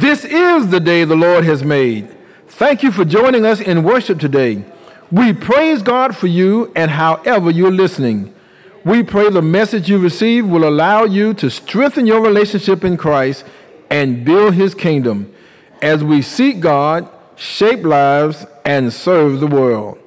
This is the day the Lord has made. Thank you for joining us in worship today. We praise God for you and however you're listening. We pray the message you receive will allow you to strengthen your relationship in Christ and build his kingdom as we seek God, shape lives, and serve the world.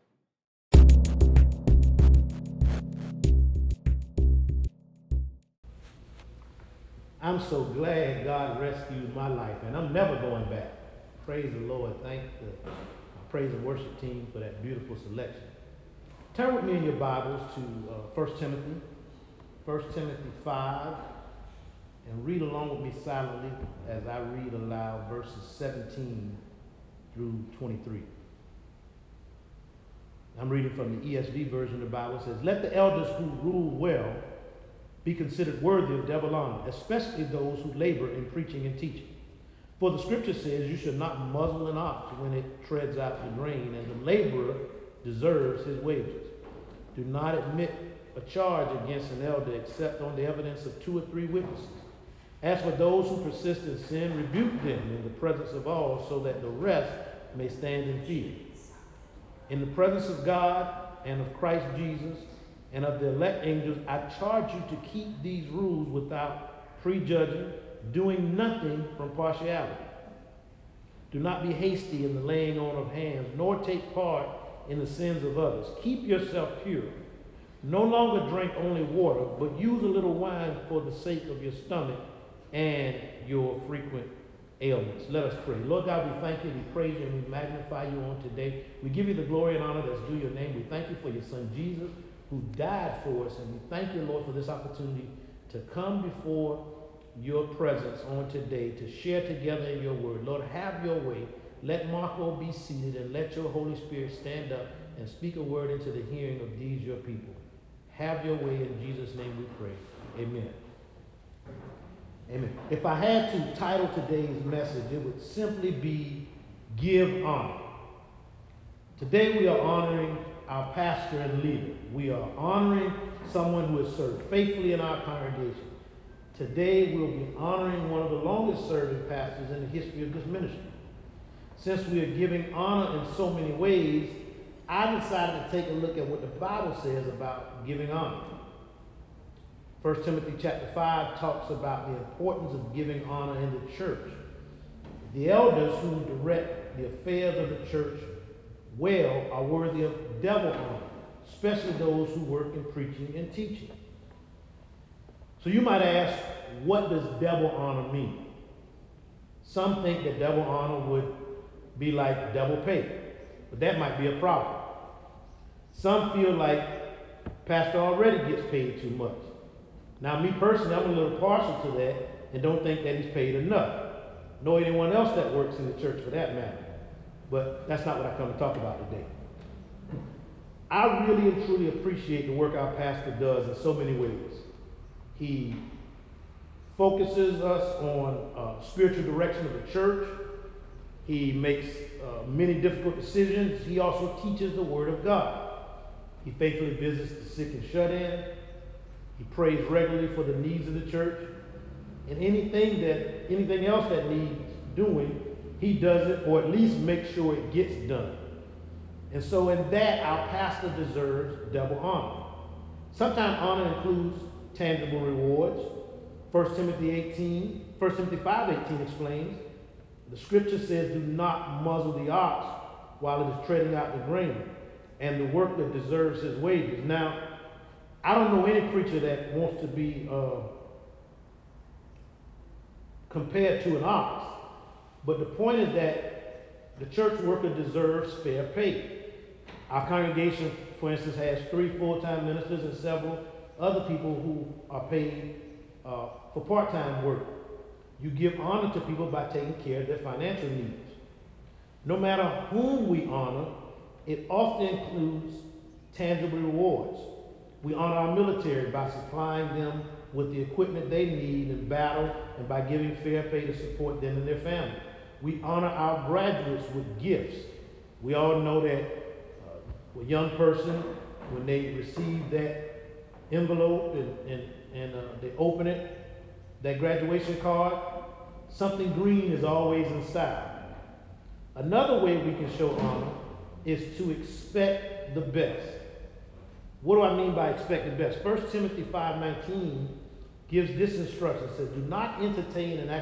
I'm so glad God rescued my life, and I'm never going back. Praise the Lord. Thank the praise and worship team for that beautiful selection. Turn with me in your Bibles to 1 Timothy 5, and read along with me silently as I read aloud verses 17 through 23. I'm reading from the ESV version of the Bible. It says, "Let the elders who rule well be considered worthy of double honor, especially those who labor in preaching and teaching. For the scripture says, you should not muzzle an ox when it treads out the grain, and the laborer deserves his wages. Do not admit a charge against an elder except on the evidence of 2 or 3 witnesses. As for those who persist in sin, rebuke them in the presence of all, so that the rest may stand in fear. In the presence of God and of Christ Jesus and of the elect angels, I charge you to keep these rules without prejudging, doing nothing from partiality. Do not be hasty in the laying on of hands, nor take part in the sins of others. Keep yourself pure. No longer drink only water, but use a little wine for the sake of your stomach and your frequent ailments." Let us pray. Lord God, we thank you, we praise you, and we magnify you on today. We give you the glory and honor that's due your name. We thank you for your son Jesus, who died for us, and we thank you, Lord, for this opportunity to come before your presence on today, to share together in your word. Lord, have your way. Let Marco be seated, and let your Holy Spirit stand up and speak a word into the hearing of these your people. Have your way. In Jesus' name we pray. Amen. Amen. If I had to title today's message, it would simply be Give Honor. Today we are honoring our pastor and leader. We are honoring someone who has served faithfully in our congregation. Today we'll be honoring one of the longest serving pastors in the history of this ministry. Since we are giving honor in so many ways, I decided to take a look at what the Bible says about giving honor. 1 Timothy chapter 5 talks about the importance of giving honor in the church. The elders who direct the affairs of the church well are worthy of double honor, especially those who work in preaching and teaching. So you might ask, what does double honor mean? Some think that double honor would be like double pay, but that might be a problem. Some feel like pastor already gets paid too much. Now, me personally, I'm a little partial to that and don't think that he's paid enough, nor anyone else that works in the church for that matter. But that's not what I come to talk about today. I really and truly appreciate the work our pastor does in so many ways. He focuses us on spiritual direction of the church. He makes many difficult decisions. He also teaches the Word of God. He faithfully visits the sick and shut in. He prays regularly for the needs of the church. And anything else that needs doing, he does it, or at least makes sure it gets done. And so in that, our pastor deserves double honor. Sometimes honor includes tangible rewards. 1 Timothy 5:18 explains, the scripture says, do not muzzle the ox while it is treading out the grain, and the worker deserves his wages. Now, I don't know any preacher that wants to be compared to an ox, but the point is that the church worker deserves fair pay. Our congregation, for instance, has 3 full-time ministers and several other people who are paid for part-time work. You give honor to people by taking care of their financial needs. No matter whom we honor, it often includes tangible rewards. We honor our military by supplying them with the equipment they need in battle and by giving fair pay to support them and their family. We honor our graduates with gifts. We all know that a young person, when they receive that envelope and they open it, that graduation card, Something green is always in style. Another way we can show honor is to expect the best. What do I mean by expect the best? 1 Timothy 5:19 gives this instruction. It says, do not entertain an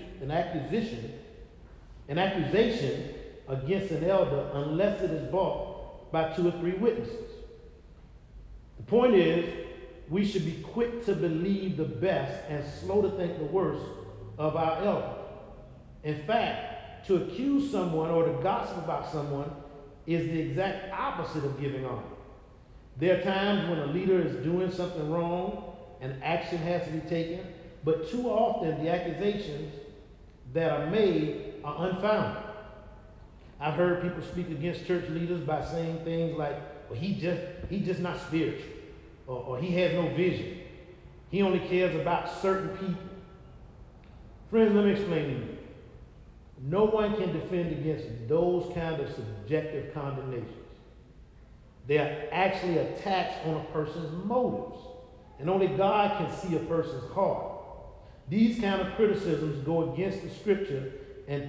accusation against an elder unless it is brought by 2 or 3 witnesses. The point is, we should be quick to believe the best and slow to think the worst of our elder. In fact, to accuse someone or to gossip about someone is the exact opposite of giving honor. There are times when a leader is doing something wrong and action has to be taken, but too often the accusations that are made are unfounded. I've heard people speak against church leaders by saying things like, well, he's just not spiritual, or he has no vision. He only cares about certain people. Friends, let me explain to you. No one can defend against those kind of subjective condemnations. They are actually attacks on a person's motives. And only God can see a person's heart. These kind of criticisms go against the scripture and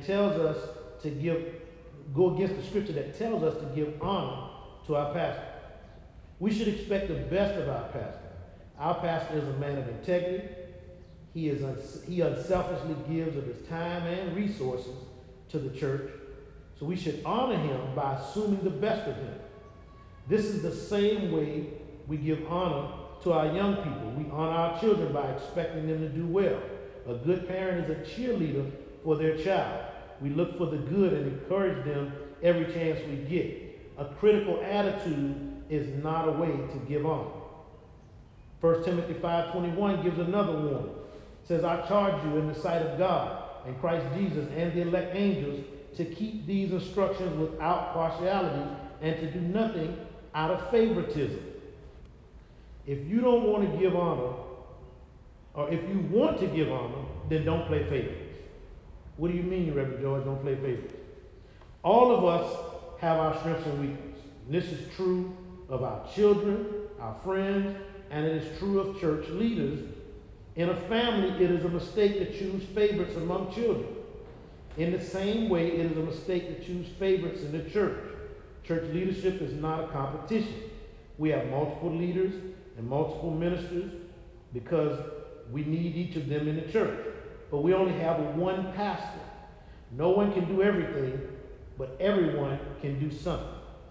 go against the scripture that tells us to give honor to our pastor. We should expect the best of our pastor. Our pastor is a man of integrity. He unselfishly gives of his time and resources to the church. So we should honor him by assuming the best of him. This is the same way we give honor to our young people. We honor our children by expecting them to do well. A good parent is a cheerleader for their child. We look for the good and encourage them every chance we get. A critical attitude is not a way to give honor. 1 Timothy 5:21 gives another warning. It says, I charge you in the sight of God and Christ Jesus and the elect angels to keep these instructions without partiality and to do nothing out of favoritism. If you don't want to give honor, or if you want to give honor, then don't play favorites. What do you mean, Reverend George, don't play favorites? All of us have our strengths and weaknesses. This is true of our children, our friends, and it is true of church leaders. In a family, it is a mistake to choose favorites among children. In the same way, it is a mistake to choose favorites in the church. Church leadership is not a competition. We have multiple leaders and multiple ministers because we need each of them in the church. But we only have one pastor. No one can do everything, but everyone can do something.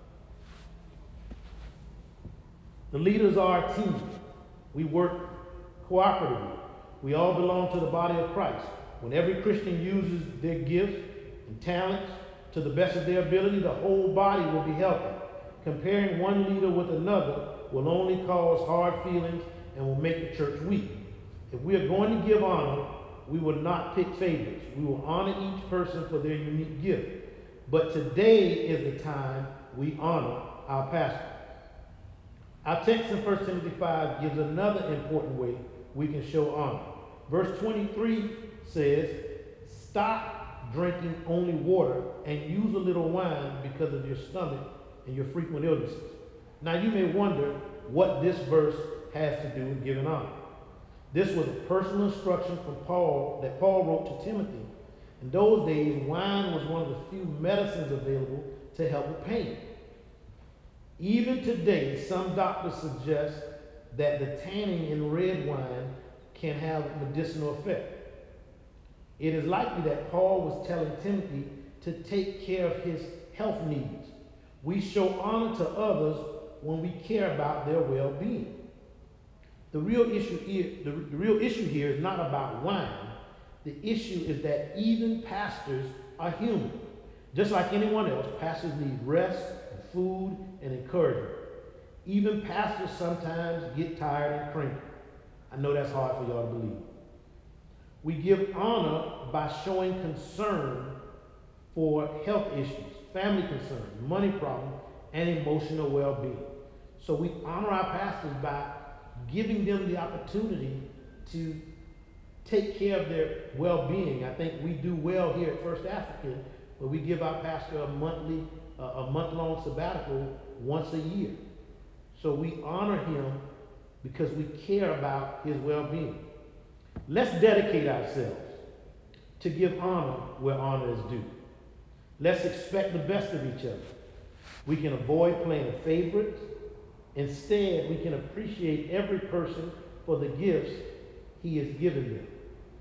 The leaders are a team. We work cooperatively. We all belong to the body of Christ. When every Christian uses their gifts and talents to the best of their ability, the whole body will be healthy. Comparing one leader with another will only cause hard feelings and will make the church weak. If we are going to give honor, we will not pick favorites. We will honor each person for their unique gift. But today is the time we honor our pastor. Our text in 1 Timothy 5 gives another important way we can show honor. Verse 23 says, stop drinking only water and use a little wine because of your stomach and your frequent illnesses. Now you may wonder what this verse has to do with giving honor. This was a personal instruction from Paul that Paul wrote to Timothy. In those days, wine was one of the few medicines available to help with pain. Even today, some doctors suggest that the tannin in red wine can have medicinal effect. It is likely that Paul was telling Timothy to take care of his health needs. We show honor to others when we care about their well-being. The real issue here is not about wine. The issue is that even pastors are human. Just like anyone else, pastors need rest, and food, and encouragement. Even pastors sometimes get tired and cranky. I know that's hard for y'all to believe. We give honor by showing concern for health issues, family concerns, money problems, and emotional well-being. So we honor our pastors by giving them the opportunity to take care of their well-being. I think we do well here at First African, where we give our pastor a month-long sabbatical once a year. So we honor him because we care about his well-being. Let's dedicate ourselves to give honor where honor is due. Let's expect the best of each other. We can avoid playing a favorite. Instead, we can appreciate every person for the gifts he has given them.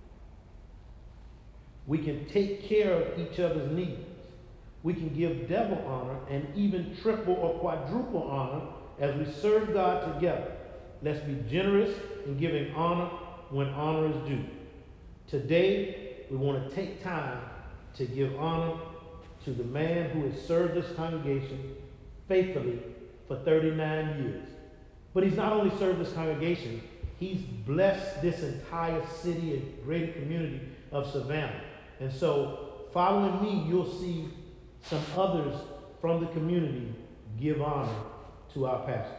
We can take care of each other's needs. We can give double honor and even triple or quadruple honor as we serve God together. Let's be generous in giving honor when honor is due. Today, we want to take time to give honor to the man who has served this congregation faithfully for 39 years. But he's not only served this congregation, he's blessed this entire city and greater community of Savannah. And so, following me, you'll see some others from the community give honor to our pastor.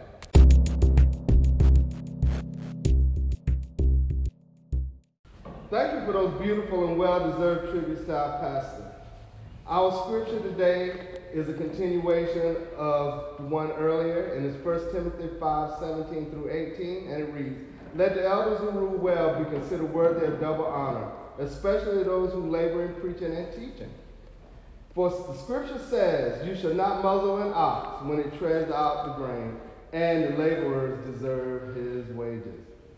Thank you for those beautiful and well-deserved tributes to our pastor. Our scripture today is a continuation of the one earlier, and it's 1 Timothy 5:17 through 18, and it reads, "Let the elders who rule well be considered worthy of double honor, especially those who labor in preaching and teaching. For the scripture says, you shall not muzzle an ox when it treads out the grain, and the laborers deserve his wages."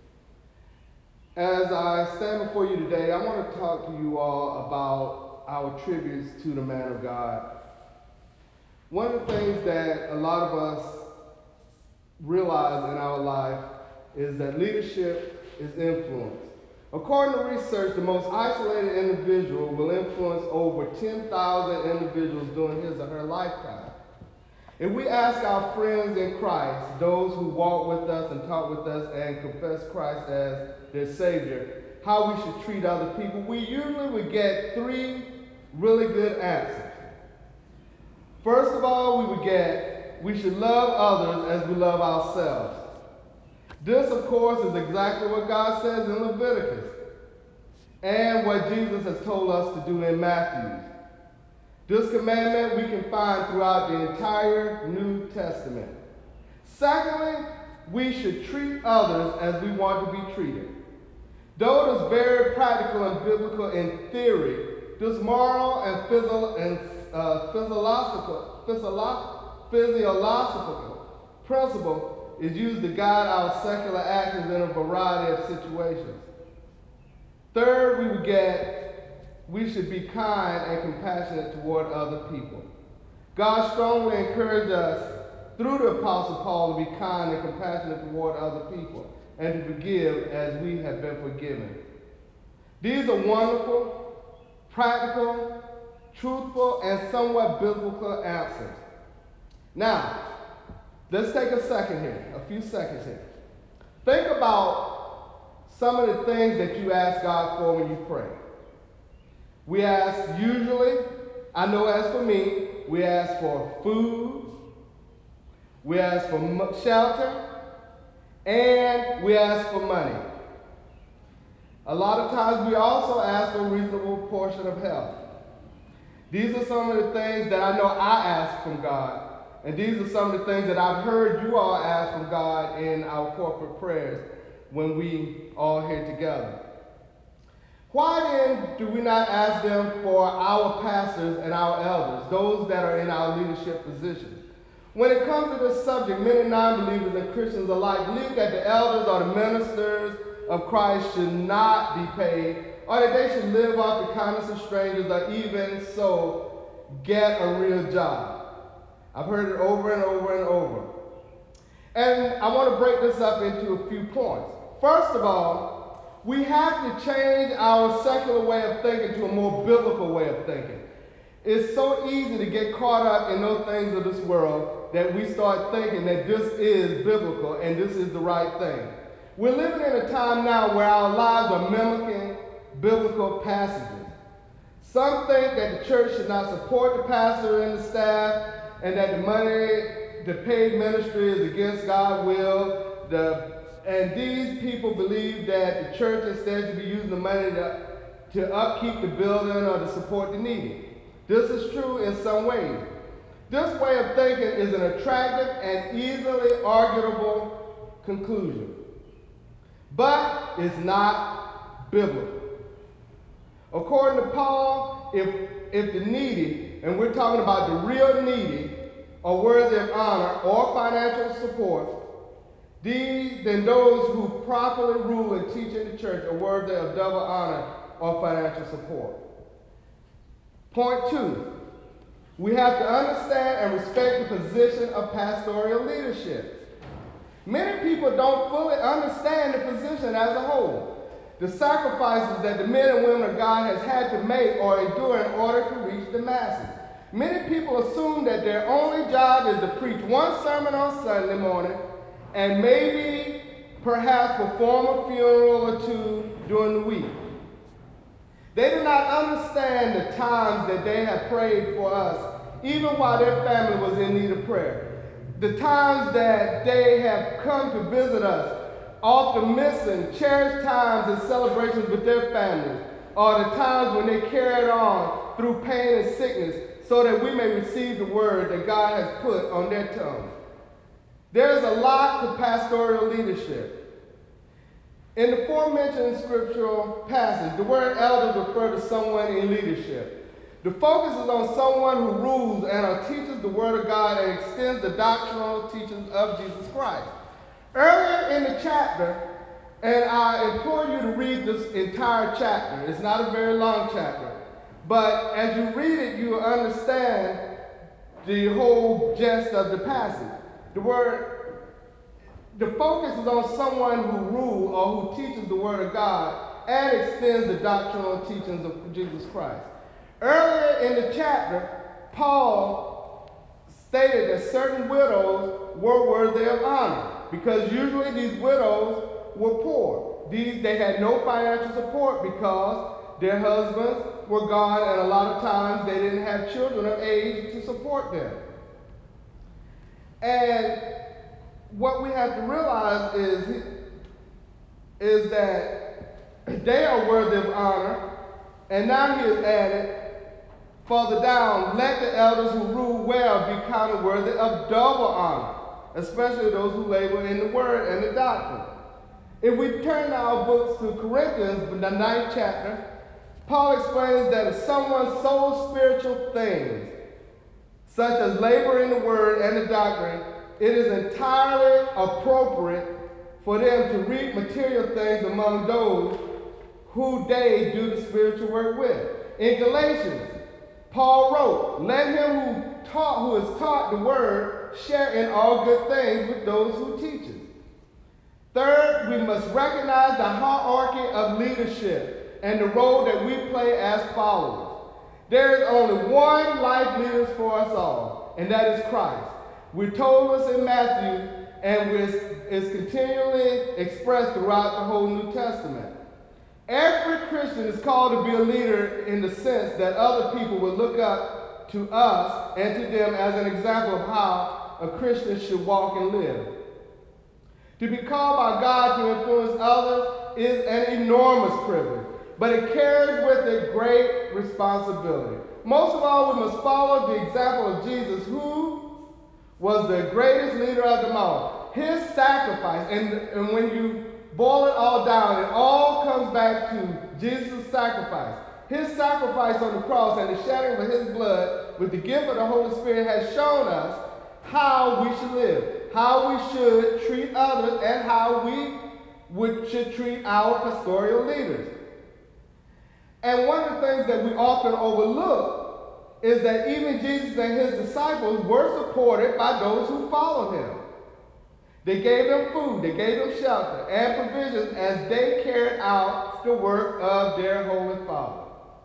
As I stand before you today, I want to talk to you all about our tributes to the man of God. One of the things that a lot of us realize in our life is that leadership is influence. According to research, the most isolated individual will influence over 10,000 individuals during his or her lifetime. If we ask our friends in Christ, those who walk with us and talk with us and confess Christ as their Savior, how we should treat other people, we usually would get 3 really good answers. First of all, we would get, we should love others as we love ourselves. This, of course, is exactly what God says in Leviticus and what Jesus has told us to do in Matthew. This commandment we can find throughout the entire New Testament. Secondly, we should treat others as we want to be treated. Though it is very practical and biblical in theory, this moral and physiological principle is used to guide our secular actions in a variety of situations. Third, we should be kind and compassionate toward other people. God strongly encouraged us through the Apostle Paul to be kind and compassionate toward other people and to forgive as we have been forgiven. These are wonderful, practical, truthful, and somewhat biblical answers. Now, let's take a few seconds here. Think about some of the things that you ask God for when you pray. We ask usually, I know as for me, we ask for food, we ask for shelter, and we ask for money. A lot of times we also ask for a reasonable portion of health. These are some of the things that I know I ask from God, and these are some of the things that I've heard you all ask from God in our corporate prayers when we all here together. Why then do we not ask them for our pastors and our elders, those that are in our leadership positions? When it comes to this subject, many non-believers and Christians alike believe that the elders or the ministers of Christ should not be paid, or that they should live off the kindness of strangers, or even so get a real job. I've heard it over and over and over. And I want to break this up into a few points. First of all, we have to change our secular way of thinking to a more biblical way of thinking. It's so easy to get caught up in those things of this world that we start thinking that this is biblical and this is the right thing. We're living in a time now where our lives are mimicking biblical passages. Some think that the church should not support the pastor and the staff, and that the money, the paid ministry is against God's will. And these people believe that the church instead should be using the money to upkeep the building or to support the needy. This is true in some ways. This way of thinking is an attractive and easily arguable conclusion, but it's not biblical. According to Paul, if the needy, and we're talking about the real needy, are worthy of honor or financial support, then those who properly rule and teach in the church are worthy of double honor or financial support. Point 2, we have to understand and respect the position of pastoral leadership. Many people don't fully understand the position as a whole. The sacrifices that the men and women of God has had to make or endure in order to reach the masses. Many people assume that their only job is to preach one sermon on Sunday morning and maybe perhaps perform a funeral or two during the week. They do not understand the times that they have prayed for us, even while their family was in need of prayer. The times that they have come to visit us, often missing cherished times and celebrations with their families, or the times when they carried on through pain and sickness so that we may receive the word that God has put on their tongue. There is a lot to pastoral leadership. In the aforementioned scriptural passage, the word elders refer to someone in leadership. The focus is on someone who rules and teaches the word of God and extends the doctrinal teachings of Jesus Christ. Earlier in the chapter, and I implore you to read this entire chapter. It's not a very long chapter. But as you read it, you will understand the whole gist of the passage. The focus is on someone who rules or who teaches the word of God and extends the doctrinal teachings of Jesus Christ. Earlier in the chapter, Paul stated that certain widows were worthy of honor because usually these widows were poor. They had no financial support because their husbands were gone, and a lot of times they didn't have children of age to support them. And what we have to realize is that they are worthy of honor, and now he has added, further down, let the elders who rule well be counted worthy of double honor, especially those who labor in the word and the doctrine. If we turn our books to Corinthians, the 9th chapter, Paul explains that if someone sows spiritual things, such as labor in the word and the doctrine, it is entirely appropriate for them to reap material things among those who they do the spiritual work with. In Galatians, Paul wrote, let him who is taught the word share in all good things with those who teach it. Third, we must recognize the hierarchy of leadership and the role that we play as followers. There is only one life leader for us all, and that is Christ. We're told this in Matthew, and is continually expressed throughout the whole New Testament. Every Christian is called to be a leader in the sense that other people will look up to us and to them as an example of how a Christian should walk and live. To be called by God to influence others is an enormous privilege, but it carries with it great responsibility. Most of all, we must follow the example of Jesus, who was the greatest leader of them all. His sacrifice, and when you boil it all down, it all comes back to Jesus' sacrifice. His sacrifice on the cross and the shedding of his blood with the gift of the Holy Spirit has shown us how we should live, how we should treat others, and how we should treat our pastoral leaders. And one of the things that we often overlook is that even Jesus and his disciples were supported by those who followed him. They gave them food, they gave them shelter and provisions as they carried out the work of their Holy Father.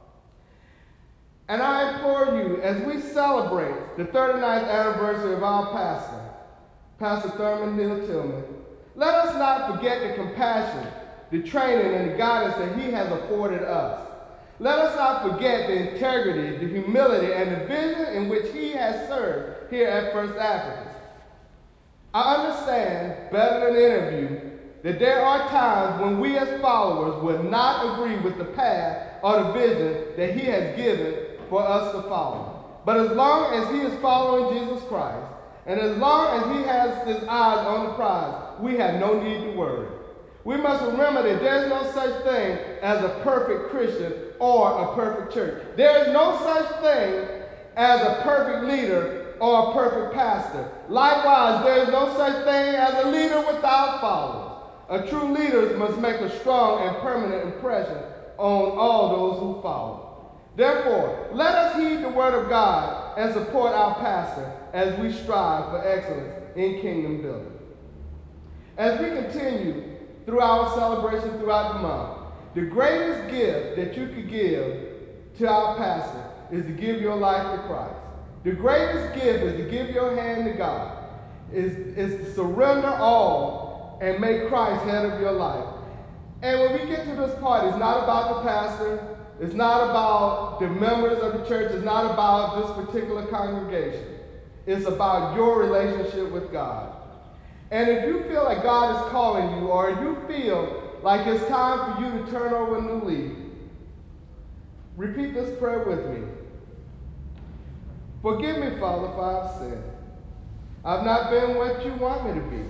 And I implore you, as we celebrate the 39th anniversary of our pastor, Pastor Thurman Hill Tillman, let us not forget the compassion, the training, and the guidance that he has afforded us. Let us not forget the integrity, the humility, and the vision in which he has served here at First African. I understand, better than any of you, that there are times when we as followers will not agree with the path or the vision that he has given for us to follow. But as long as he is following Jesus Christ, and as long as he has his eyes on the prize, we have no need to worry. We must remember that there's no such thing as a perfect Christian or a perfect church. There is no such thing as a perfect leader or a perfect pastor. Likewise, there is no such thing as a leader without followers. A true leader must make a strong and permanent impression on all those who follow. Therefore, let us heed the word of God and support our pastor as we strive for excellence in kingdom building. As we continue through our celebration throughout the month, the greatest gift that you could give to our pastor is to give your life to Christ. The greatest gift is to give your hand to God, is to surrender all and make Christ head of your life. And when we get to this part, it's not about the pastor, it's not about the members of the church, it's not about this particular congregation. It's about your relationship with God. And if you feel like God is calling you, or you feel like it's time for you to turn over a new leaf, repeat this prayer with me. Forgive me, Father, for I've sinned. I've not been what you want me to be.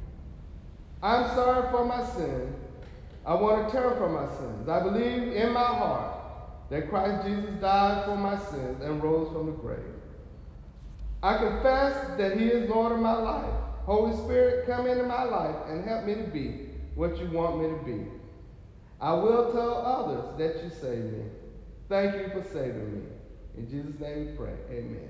I'm sorry for my sin. I want to turn from my sins. I believe in my heart that Christ Jesus died for my sins and rose from the grave. I confess that he is Lord of my life. Holy Spirit, come into my life and help me to be what you want me to be. I will tell others that you saved me. Thank you for saving me. In Jesus' name we pray. Amen.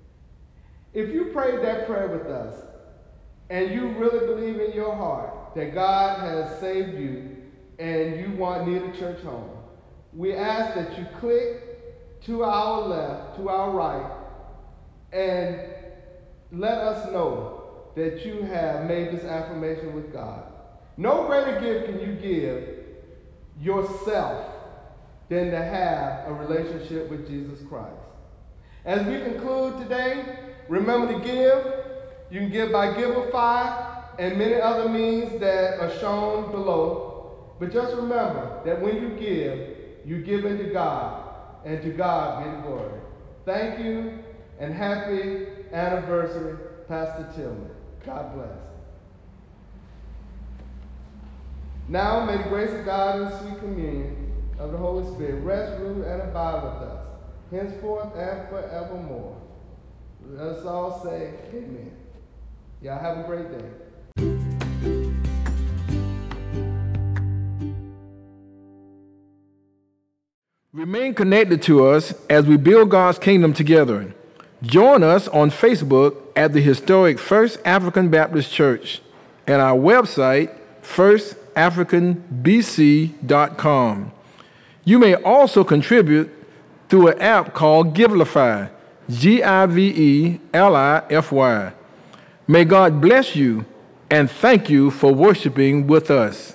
If you prayed that prayer with us and you really believe in your heart that God has saved you and you need a church home, we ask that you click to our left, to our right, and let us know that you have made this affirmation with God. No greater gift can you give yourself than to have a relationship with Jesus Christ. As we conclude today, remember to give. You can give by Givelify and many other means that are shown below. But just remember that when you give into God, and to God be the glory. Thank you, and happy anniversary, Pastor Tillman. God bless. Now may the grace of God and the sweet communion of the Holy Spirit rest, rule, and abide with us, henceforth and forevermore. Let us all say amen. Y'all have a great day. Remain connected to us as we build God's kingdom together. Join us on Facebook at the historic First African Baptist Church and our website, firstafricanbc.com. You may also contribute through an app called Givelify, Givelify. May God bless you and thank you for worshiping with us.